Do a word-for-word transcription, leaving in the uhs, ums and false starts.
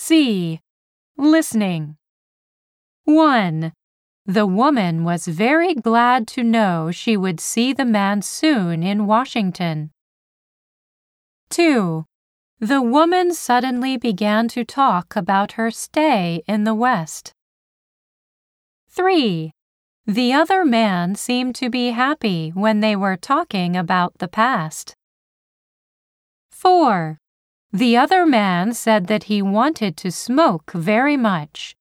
C. Listening. one. The woman was very glad to know she would see the man soon in Washington. two. The woman suddenly began to talk about her stay in the West. three. The other man seemed to be happy when they were talking about the past. four. The other man said that he wanted to smoke very much,